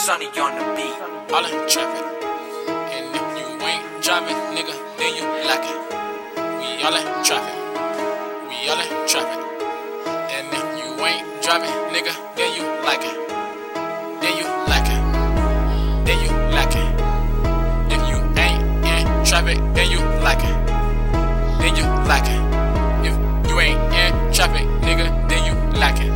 Sunny on the beat. All in traffic. And if you ain't driving, nigga, then you lacking. We all in traffic. We all in traffic. And if you ain't driving, nigga, then you lacking. Then you lacking. Then you lacking. If you ain't in traffic, then you lacking. Then you lacking. If you ain't in traffic, nigga, then you lacking.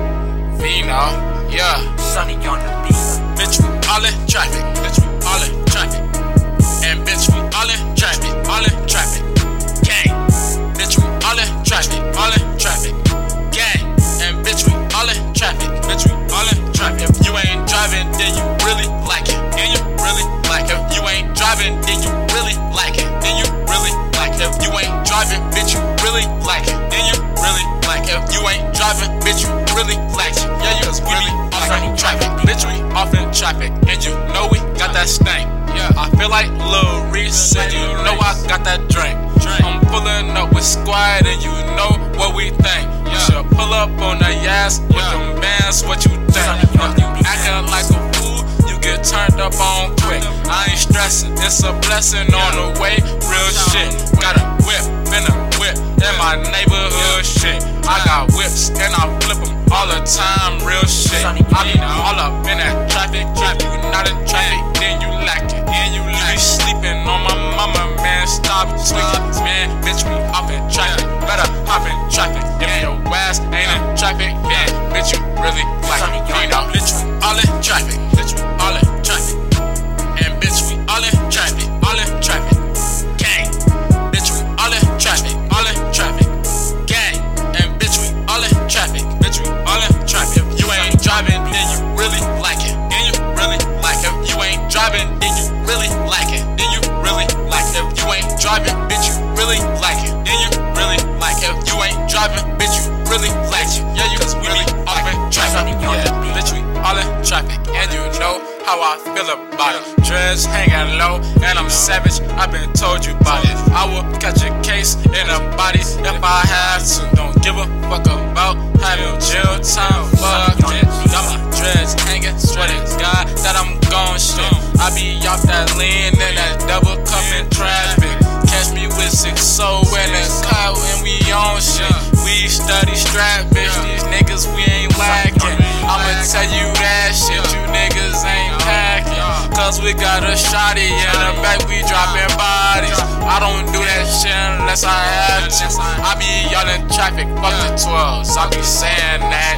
Vino, yeah. Sunny on the beat. Bitch, we all in traffic. Bitch, we all in traffic. And bitch, we all in traffic. All in traffic. Gang. Bitch, we all in traffic. All in traffic. Gang. And bitch, we all in traffic. Bitch, we all in traffic. If you ain't driving, then you really like it. And you really like it. If you ain't driving, then you really like it. Then you really like it. If you ain't driving, bitch, you really like it. Then you really like it. If you ain't driving, bitch, you really like it. Yeah, you just really off in traffic. Bitch, we off in traffic. And you know we got that stank. Yeah, I feel like Lil Reese, and you know I got that drink. I'm pulling up with squad, and you know what we think. You should pull up on the ass with them bands, what you think? If you acting like a fool, you get turned up on quick. I ain't stressing, it's a blessing on the way, real shit. Got a whip, been a whip, in my neighborhood shit. I got whips, and I flip them all the time, real shit. I be all up in that traffic, if you not in traffic, then you lacking. And you be sleeping on my mama, man, stop tweaking. Man, bitch, we off in traffic, better hop in traffic. If your ass ain't in traffic, then bitch, you really like it. You know, bitch, we all in traffic, bitch, we all in traffic. And bitch, we all in traffic, all in traffic. Gang, bitch, we all in traffic, all in traffic. Gang, and bitch, we all in traffic, bitch, we all in traffic. If you ain't driving, then you really like it. And you really like it. If you ain't driving, then you really like it. Then you really like it. If you ain't driving, bitch, you really like it. Then you really like it. If you ain't driving, bitch, you really like it. Yeah, you just really off in traffic. Yeah, bitch, we all in traffic. And you know how I feel about it. Dreads hanging low, and I'm savage. I've been told you about it. I will catch a case in a body if I have to. Don't give a fuck about having jail time. Fuck it. Got my dreads hanging, swear to God that I'm gon' shit. I be off that lean and that double cup in traffic. Catch me with 6 so in a car when we on shit. We study strap, bitch. These niggas we ain't lacking. I'ma tell you that shit, you niggas ain't packing. Cause we got a shotty in the back, we dropping bodies. I don't do that shit unless I have to. I be all in traffic, fuck the 12s. I be saying that.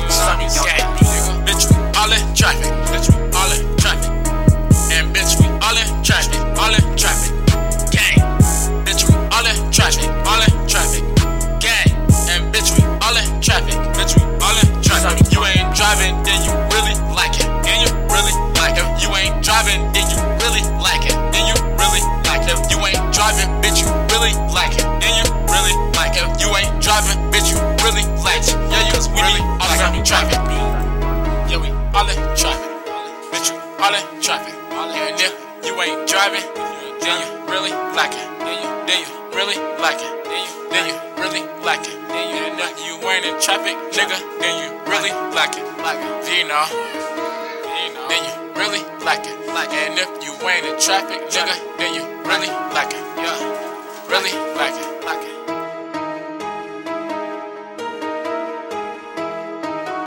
Gang, bitch, we all in traffic. Bitch, we all in traffic. And bitch, we all in traffic. All in traffic. Gang, bitch, we all in traffic. All in traffic. Gang, and bitch, we all in traffic. Bitch, we all in traffic. If you ain't driving, then you really like it. And you really like it. If you ain't driving, then you really like it. Then you really like it. If you ain't driving, bitch, you really like it. Then you really like it. If you ain't driving, bitch, you really like it. Yeah, you really all in traffic. Yeah, we all in traffic. Bitch, you all in traffic. And if you ain't driving, then you really like it. Then you really like it. Then you really like it. And if you ain't in traffic, nigga, then you really like it. Vino, then you really like it. And if you ain't in traffic, nigga, then you really like it. Yeah, really like it.